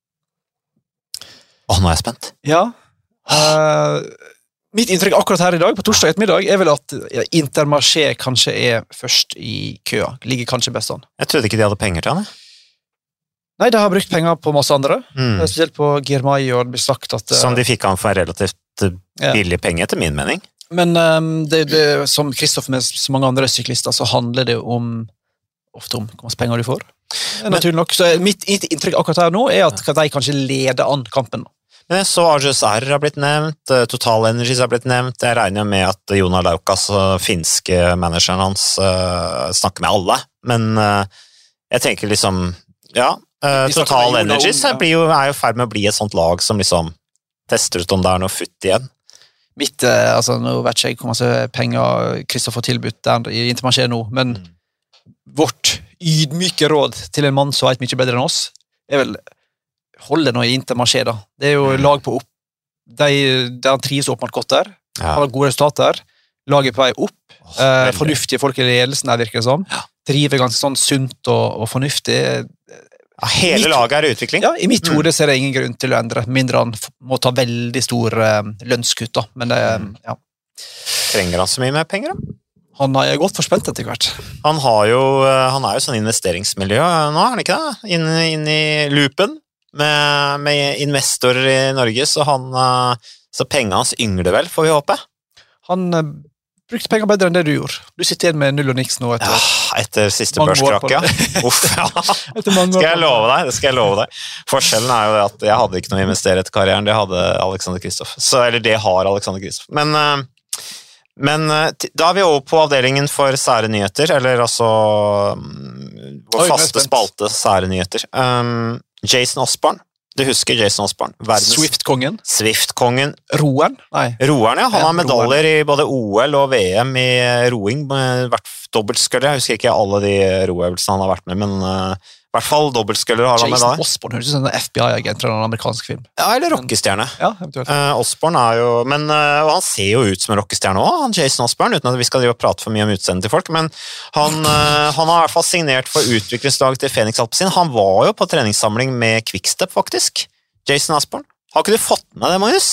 Åh, nå er jeg spent. Ja. Uh, Mitt inntrykk akkurat her i dag, på torsdag ettermiddag, er vel at Intermarché kanskje er først i køa. Ligger kanskje best an. Jeg trodde ikke de hadde penger til han. Nei, de har brukt penger på masse andre. Mm. Spesielt på Girmay, og det blir sagt at... Som de fikk han for en relativt billig ja. penge, til min mening. Men um, det, det, som Kristoff med så mange andre syklister, så handler det om ofte om hvor masse penger du får. Naturlig nok. Så mitt inntrykk akkurat her nå er at de kanskje leder an kampen. Men jeg så Arjus R har blitt nevnt, Total Energies har blitt nevnt, jeg regner med at Jonas Laukas, finske manageren hans, uh, snakker med alle, men uh, jeg tenker liksom, ja, uh, Total Energies om, ja. blir jo, er jo ferd med å bli et sånt lag som liksom tester ut om det er noe futt igjen. Mitt, uh, altså nå vet ikke jeg hvor masse penger Kristoff har tilbudt der i Intermarché nå, men mm. vårt ydmyke råd til en mann som vet mye bedre enn oss, er vel holde noe i Intermarché da. Det er jo lag på opp. De, de han trives åpent godt der. Ja. Har gode resultater. Laget på vei opp. Oh, eh, fornuftige folk i ledelsen der virker det som. Ja. Driver ganske sånn sunt og, og fornuftig. Ja, hele laget er i utvikling. Ja, I mitt hode ser jeg ingen grunn til å endre, mindre han må ta veldig stor uh, lønnskutt. Da. Men det, mm. ja. Trenger han så mye mer penger, da? Han er godt forspent etter hvert. Han, har jo, han er jo sånn investeringsmiljø nå, er han ikke det? Inn, inn i loopen med, med investorer i Norge, så, han, så pengene hans yngler vel, får vi håpe. Han uh, brukte penger bedre enn det du gjorde. Du sitter igjen med null og niks nå etter, ja, etter siste børskrakk, ja. Uff, ja. Skal jeg love deg, det skal jeg love deg. Forskjellen er jo det at jeg hadde ikke noe å investere etter karrieren, det hadde Alexander Kristoff. Så, eller det har Alexander Kristoff. Men, men da er vi over på avdelingen for sære nyheter, eller altså vår faste spalte sære nyheter. Um, Jason Osborne. Du husker Jason Osborne. Swift-kongen. Swift-kongen. Roeren? Nei. Roeren, ja. Han ja, har medaljer roeren. I både O L og V M i roing. Vært dobbeltskøller. Jeg husker ikke alle de roøvelsene han har vært med, men uh, i hvert fall dobbeltskøller har han medaljer. Jason Osborne høres ut som en F B I-agent fra en amerikansk film. Ja, eller rockestjerne. Ja, eventuelt. Uh, Osborne er jo, men uh, han ser jo ut som en rockestjerne også, han Jason Osborne, uten at vi skal prate for mye om utseendet til folk, men han, uh, han har i hvert fall signert for utviklingslag til Phoenix Alpecin. Han var jo på treningssamling med Quickstep, faktisk. Jason Osborne. Har ikke du fått med det, Marius?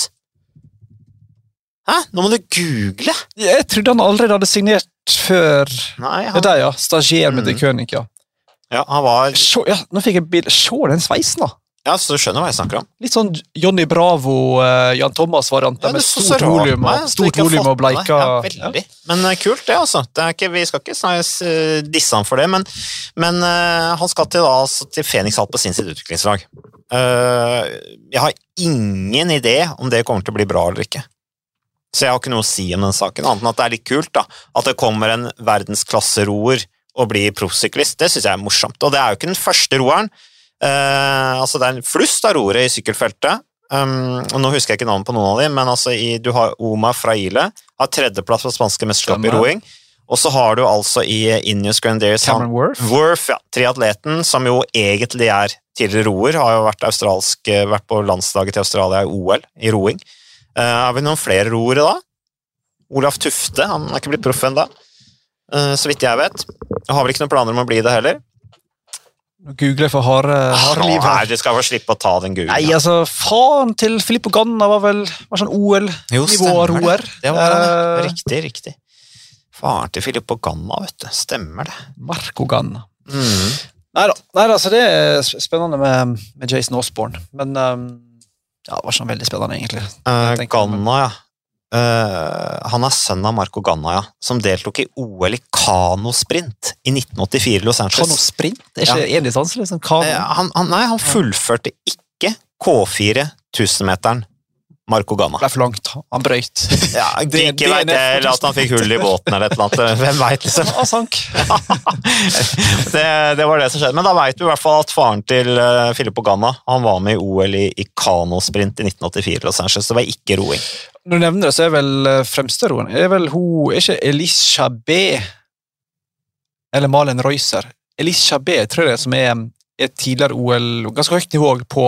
Hæ? Nå må du google. Jeg trodde han allerede hadde signert før. Nei, han... Det er det, ja. Stagier med mm. De König, ja. Ja, han var... Sjå, ja, nå fikk jeg bil. Se den sveisen da. Ja, så du skjønner hva jeg snakker om. Litt sånn Johnny Bravo, uh, Jan Thomas-variant, ja, med stort volum og, stort volum og bleika. Ja, veldig. Ja. Men uh, kult det, altså. Det er ikke, vi skal ikke snakkes uh, disse han for det, men, men uh, han skal til, da, altså, til Phoenix Alpecin sitt utviklingslag. Uh, jeg har ingen idé om det kommer til å bli bra eller ikke. Så jeg har ikke noe å si om den saken, annet enn at det er litt kult da, at det kommer en verdensklasseroer og blir proffsyklist. Det synes jeg er morsomt, og det er jo ikke den første roeren. Uh, altså det er en flust av roere i sykkelfeltet, um, og nå husker jeg ikke navnet på noen av dem, men altså i, du har Omar Fraile, har tredjeplass på spanske mesterskap i roing, og så har du altså i Ineos Grenadiers Cameron Worth, Worth ja, triatleten, som jo egentlig er tidligere roer, har jo vært, australsk, vært på landslaget til Australia i O L i roing. Uh, har vi noen flere roere da? Olaf Tufte, han er ikke blitt proff enda, uh, så vidt jeg vet. Jeg har vel ikke noen planer om å bli det heller. Google for harde, harde liv her. Nei, du skal vel slippe å ta den Google. Nei, altså, faen til Filippo Ganna var vel var sånn O L-nivå-roer. Det. det var det. Uh, riktig, riktig. Faren til Filippo Ganna, vet du. Stemmer det. Marco Ganna. Mm. Neida, neida, altså det er spennende med, med Jason Osborne, men um, ja, det var sånn veldig spennende egentlig. Uh, Ganna, ja. Uh, han er sønn av Marco Ganna, ja, som deltok i O L i kanosprint i nitten åttifire i Los Angeles. Kanosprint? Det er ikke ja. En distanse, liksom? Kano. Uh, han, han, nei, han fullførte ikke K fire tusen-meteren Marco Ganna. Det er for langt, han brøyt. Ja, det, ikke vet jeg, eller at han fikk hull i båten eller et eller annet, hvem vet liksom. Han sank. det, det var det som skjedde, men da vet vi i hvert fall at faren til uh, Filippo Ganna, han var med i O L i, i kanosprint i nitten åttifire i Los Angeles, det var ikke roing. Når du nevner det, så er vel fremste roen, er vel hun, er ikke Elisha B, eller Malin Reusser. Elisha B, tror jeg, som er et tidligere O L, ganske høyt nivå på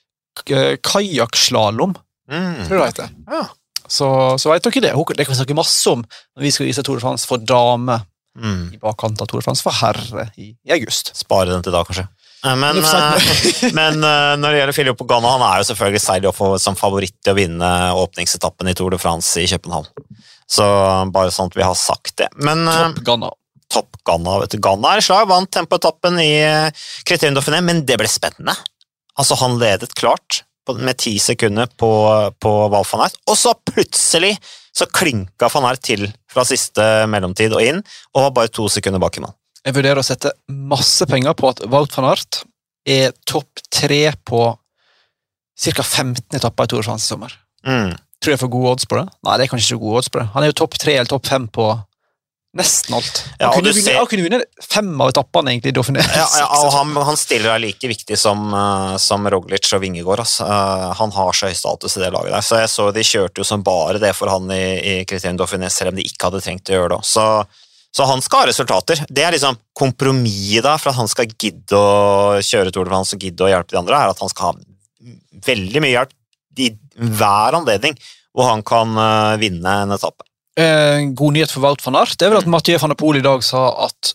kajakkslalom. Mm. Tror du det heter? Ja. Så, så vet dere det. Det kan vi snakke masse om når vi skal vise Tour de France for dame mm. i bakkant av Tour de France for herre i, i august. Spare den til da, kanskje. Men, men når det gjelder Filippo Ganna, han er jo selvfølgelig seilig opp som favoritt til å vinne åpningsetappen i Tour de France i København. Så bare sånn at vi har sagt det. Men, Topp Ganna. Topp Ganna, vet du. Ganna er i slag, vant tempoetappen i Criterium Dauphiné, men det ble spennende. Altså, han ledet klart med ti sekunder på, på Wout van Aert, og så plutselig så klinka van Aert til fra siste mellomtid og inn, og var bare to sekunder bak i mål. Jeg vurderer å sette masse penger på at Wout van Aert er topp tre på cirka femten etapper i Tour de France i sommer. Mm. Tror jeg får gode odds på det? Nei, det er kanskje ikke gode odds på det. Han er jo topp tre eller topp fem på nesten alt. Han, ja, kunne, vinne, ser... han kunne vinne fem av etappene egentlig i Dauphiné. Ja, ja, og han, han stiller er like viktig som, uh, som Roglic og Vingegaard. Altså. Uh, han har så høy status i det laget der. Så jeg så de kjørte jo som bare det for han i, i Criterium Dauphiné, selv om de ikke hadde trengt å gjøre det. Så Så han skal ha resultater. Det er liksom kompromisset da, for at han skal gidde å kjøre Tour de France og gidde å hjelpe de andre, er at han skal ha veldig mye hjelp i hver anledning, hvor han kan uh, vinne en etappe. Eh, god nyhet for Wout van Aert, det er vel at Mathieu van der Poel i dag sa at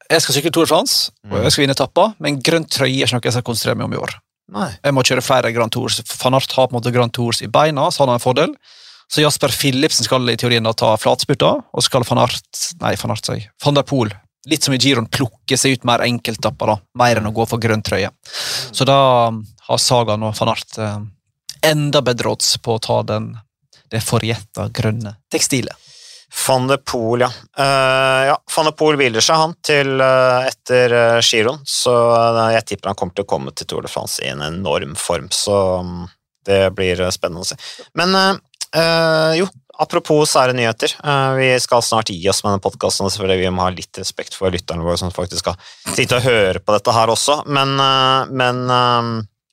jeg skal sykle Tour de France, og jeg skal vinne etapper, men grønn trøye er ikke noe jeg skal konsentrere meg om i år. Nei. Jeg må kjøre flere Grand Tours. Van Aert har på en måte Grand Tours i beina, så han har en fordel. Så Jasper Philipsen skal i teorien da ta flatspurter, og skal Van Aert, nei, Van Aert seg, Van der Poel, litt som i Giron, plukke seg ut mer enkeltapper da, mer enn å gå for grønn trøye. Så da har Sagan og Van Aert eh, enda bedre odds på å ta den, det forjettet grønne tekstilet. Van der Poel, ja. Uh, ja, Van der Poel hviler seg han til uh, etter uh, Giron, så uh, jeg tipper han kommer til å komme til Tour de France i en enorm form, så um, det blir uh, spennende å se. Men uh, uh, jo, apropos sære nyheter, uh, vi skal snart gi oss med denne podcasten, selvfølgelig vi må ha litt respekt for lytterne våre som faktisk skal sitte og høre på dette her også, men, uh, men um,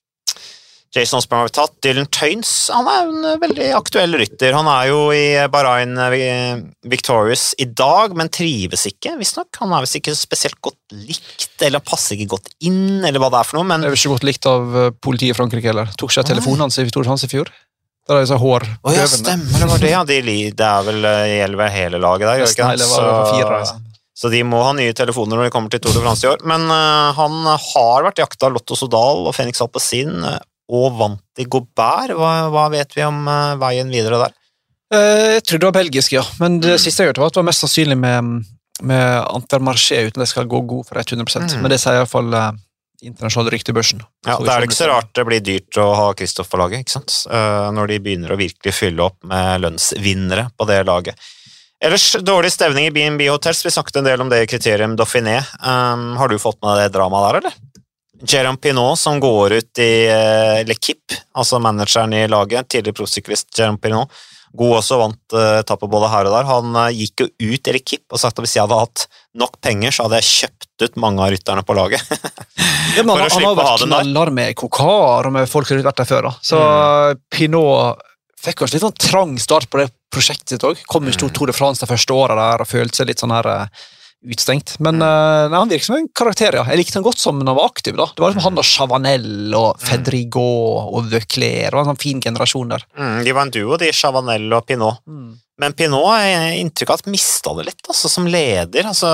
Jason Osborne har vi tatt. Dylan Tøynes, han er en veldig aktuell rytter. Han er jo i Bahrain Victorious i dag, men trives ikke, visst nok. Han er visst ikke spesielt godt likt, eller passer ikke godt inn, eller hva det er for noe, men... Det er jo ikke godt likt av politiet i Frankrike, eller? Tok ikke telefonen hans i Tour de France i fjor? Der er jo så hår. Å ja, stemmer, det var det, ja. De, det er vel, gjelder vel hele laget der, gjør ikke det? Så, fire, så de må ha nye telefoner når de kommer til Tour de France i år. Men uh, han har vært jakta Lotto Sodal og Fenix Alpecin, uh, og vant i Gobert. Hva, hva vet vi om uh, veien videre der? Uh, jeg tror det var belgisk, ja. Men det mm. siste jeg hørte var at det var mest sannsynlig med, med Intermarché uten det skal gå god for hundre prosent. Mm. Men det sier i hvert fall uh, internasjonale ryktebørsen. Ja, det er ikke så rart det blir dyrt å ha Kristoff på laget, ikke sant? Uh, når de begynner å virkelig fylle opp med lønnsvinnere på det laget. Ellers dårlig stevning i B and B Hotels. Vi snakket en del om det i kriterium Dauphiné. Um, har du fått med det dramaet der, eller? Jérôme Pinot som går ut i uh, L'Equipe, altså manageren i laget, tidligere prosyklist Jérôme Pinot, god også vant uh, etappe både her og der. Han uh, gikk jo ut i L'Equipe og sagt at hvis jeg hadde hatt nok penger, så hadde jeg kjøpt ut mange av rytterne på laget. Ja, men han, han har vært knallar med Kokar og med folk som har vært der før. Da. Så mm. Pinot fikk kanskje litt sånn trang start på det prosjektet sitt også. Kom jo til Tour de France det første året der og følte seg litt sånn her... Uh, utstengt, men uh, nei, han virker som en karakter, ja. Jeg likte han godt som han var aktiv, da. Det var liksom han og Chavanel og Fedrigo og Veuclair, det var en sånn fin generasjon der. Mm, de var en duo, de Chavanel og Pinot. Mm. Men Pinot er inntrykk av at mistet det litt, altså, som leder, altså,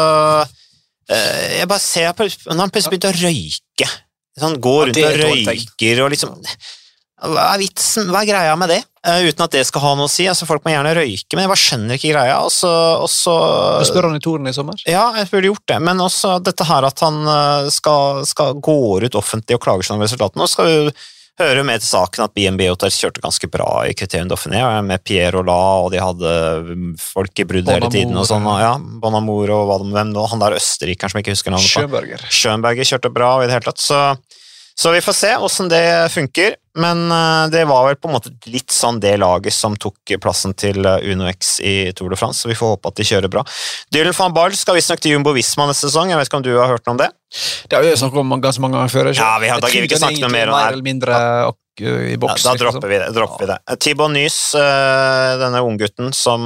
uh, jeg bare ser på, når han plutselig begynte å røyke, sånn, går rundt ja, og røyker, og liksom, hva er vitsen, hva er greia med det? Uh, uten at det skal ha noe å si, altså folk må gjerne røyke, men jeg bare skjønner ikke greia, og så... Og så du spør han i Toren i sommer? Ja, jeg burde gjort det, men også dette her at han uh, skal, skal gå ut offentlig og klage sånn om resultatene, og skal jo høre med til saken at B and B Hotels kjørte ganske bra i kriterium Dauphiné, med Pierre og La, og de hadde folk i brudd hele tiden, og sånn, ja, Bonamour og hva de, hvem nå, han der Østerrikeren som jeg ikke husker navnet på. Schönberger. Schönberger kjørte bra i det hele tatt, så... Så vi får se hvordan det funker, men det var vel på en måte litt sånn det laget som tok plassen til Uno X i Tour de France, så vi får håpe at de kjører bra. Dylan van Baarle skal visst nok til Jumbo Visma neste sesong, jeg vet ikke om du har hørt noe om det? Det har vi jo snakket om ganske mange ganger før, ikke? Ja, vi har da ikke snakket noe mer om det her. Mindre i boks, ja, da dropper vi det, dropper vi det. Thibaut Nys, denne unggutten som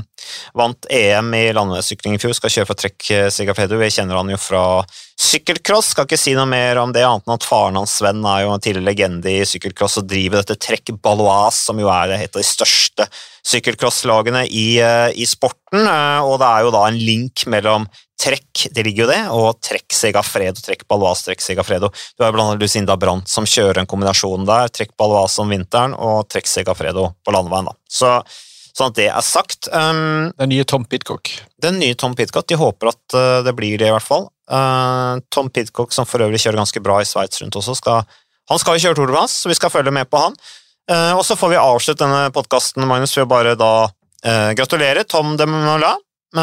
vant E M i landeveissykling i fjor, skal kjøre for Trek Segafredo. Vi kjenner han jo fra sykkelcross, skal ikke si noe mer om det, annet enn at faren hans Sven er jo en tidligere legende i sykkelcross og driver dette Trek Baloise, som jo er et av de største sykkelcrosslagene i, i sporten, og det er jo da en link mellom Trek, det ligger jo det, og Trek Segafredo, Trek Baloise, Trek Segafredo. Du har blant annet Lucinda Brandt som kjører en kombinasjon der, Trek Baloise om vinteren og Trek Segafredo på landveien da. Så, sånn at det er sagt. Um, den nye Tom Pidcock. Den nye Tom Pidcock, de håper at uh, det blir det i hvert fall. Uh, Tom Pidcock, som for øvrig kjører ganske bra i Schweiz rundt også, skal, han skal jo kjøre Tour de France, så vi skal følge med på han. Uh, og så får vi avslutte denne podcasten, Magnus, ved å bare da uh, gratulere Tom Dumoulin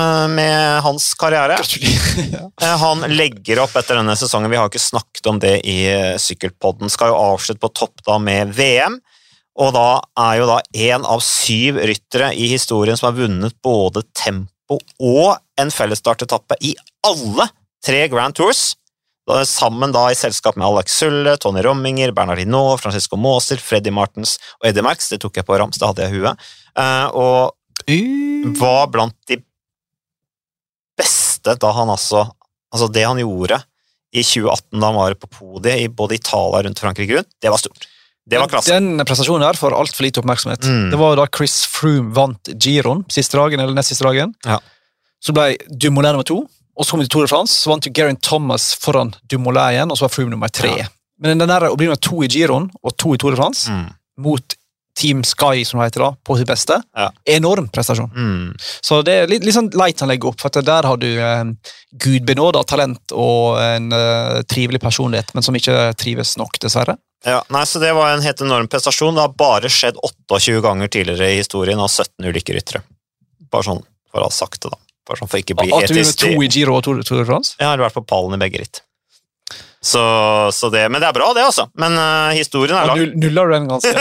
med hans karriere. Ja. Han legger opp etter denne sesongen, vi har ikke snakket om det i Sykkelpodden, skal jo avslutte på topp da med V M, og da er jo da en av syv ryttere i historien som har vunnet både tempo og en fellesstartetappe i alle tre Grand Tours, da sammen da i selskap med Alex Sulle, Tony Romminger, Bernard Hinault, Francisco Moser, Freddy Martens og Eddie Merckx, det tok jeg på rams, det hadde jeg i huet, og var blant de beste da han altså, altså det han gjorde i tjue atten da han var på podiet i både Italia rundt Frankrike rundt, det var stort. Det var klasse. Den prestasjonen her får alt for lite oppmerksomhet. Mm. Det var da Chris Froome vant Giron, siste dagen eller nest siste dagen. Ja. Så ble Dumoulin nummer to, og så kom vi til Tour de France, så vant jo Geraint Thomas foran Dumoulin igjen, og så var Froome nummer tre. Ja. Men den der å bli nummer to i Giroen, og to i Tour de France, mm. mot Team Sky, som det heter da, på sitt beste, ja. Enorm prestasjon. Mm. Så det er litt, litt sånn leit han legger opp, for at der har du eh, gudbenådet talent og en eh, trivelig personlighet, men som ikke trives nok, dessverre. Ja, nei, så det var en helt enorm prestasjon. Det har bare skjedd tjueåtte ganger tidligere i historien av sytten ulykker yttere. Bare sånn, for å ha sagt det da. Bare sånn for ikke bli etisk. At du med to i Giro og Tour de France? Jeg har vært på pallen i begge ritt. Så, så det, men det er bra det altså. Men uh, historien er lang. Ja, nuller du den ganske?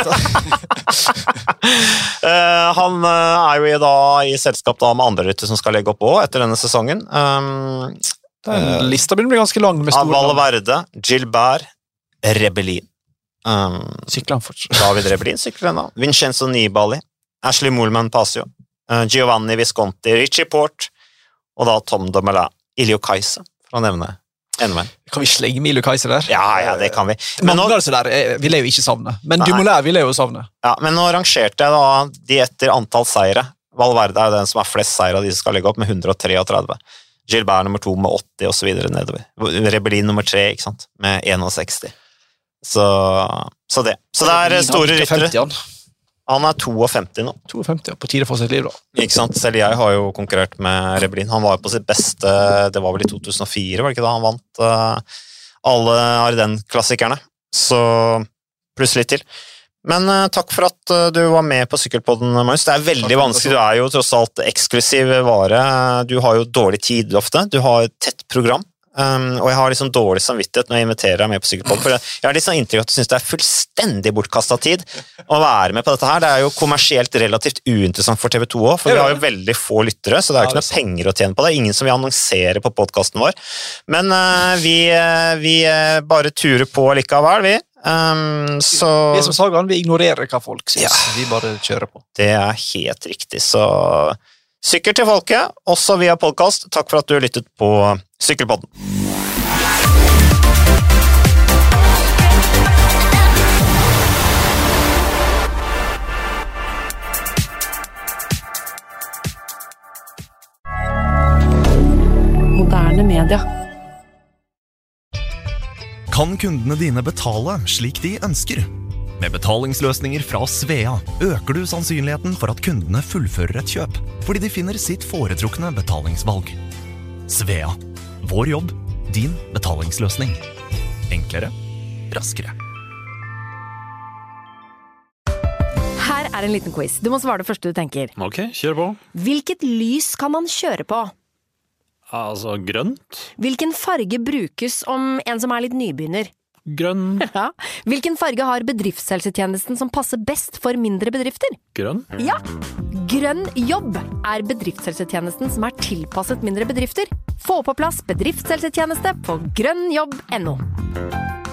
uh, han uh, er jo i, da, i selskap da, med andre rytter som skal legge opp også etter denne sesongen. Um, Den uh, lista blir ganske lang med store navn. Valverde, Gilbert, Rebellin. Um, sykler han fortsatt. David Rebellin sykler ennå. Vincenzo Nibali, Ashley Moolman Pasio, uh, Giovanni Visconti, Richie Porte, og da Tom Dumoulin, Ilio Kajse, for å nevne enda mer. Kan vi slenge med Ilio Kajse der? Ja, ja, det kan vi. Men nå, der vil jeg jo ikke savne, men nei. Dumoulin vil jeg jo savne. Ja, men nå rangerte jeg da de etter antall seire. Valverde er den som har flest seire av de som skal legge opp med hundre trettini. Gilbert nummer to med åtti og så videre nedover. Rebellin nummer tre, ikke sant? Med sekstién. Så, så det. Så det er store ryttere. Han er femtito nå. femtito, ja, på tide for sitt liv da. Ikke sant? Selv jeg har jo konkurrert med Rebellin. Han var jo på sitt beste, det var vel i to tusen og fire, var det ikke da han vant uh, alle Ardennes-klassikerne. Så pluss litt til. Men uh, takk for at uh, du var med på Sykkelpodden, Magnus. Det er veldig vanskelig, du er jo tross alt eksklusiv vare. Du har jo dårlig tid ofte, du har et tett program. Um, og jeg har liksom dårlig samvittighet når jeg inviterer deg med på Sykkelpodden, for jeg har liksom inntrykk at du synes det er fullstendig bortkastet tid å være med på dette her. Det er jo kommersielt relativt uinteressant for T V to også, for vi har jo veldig få lyttere, så det er jo ikke noe penger å tjene på det. Ingen som vil annonsere på podcasten vår. Men uh, vi, uh, vi uh, bare turer på likevel, vi. Um, så... Vi som Sagan, vi ignorerer hva folk synes. Ja. Vi bare kjører på. Det er helt riktig, så... Sykkel til folket, også via podcast. Takk for at du har lyttet på Sykkelpodden. Moderne media. Kan kundene dine betale slik de ønsker? Med betalingsløsninger fra Svea øker du sannsynligheten for at kundene fullfører et kjøp, fordi de finner sitt foretrukne betalingsvalg. Svea. Vår jobb. Din betalingsløsning. Enklere. Raskere. Her er en liten quiz. Du må svare det første du tenker. Ok, kjør på. Hvilket lys kan man kjøre på? Altså, grønt. Hvilken farge brukes om en som er litt nybegynner? Grønn. Ja. Hvilken farge har bedriftshelsetjenesten som passer best for mindre bedrifter? Grønn. Ja. Grønn jobb er bedriftshelsetjenesten som er tilpasset mindre bedrifter. Få på plass bedriftshelsetjeneste på grønn jobb punktum no.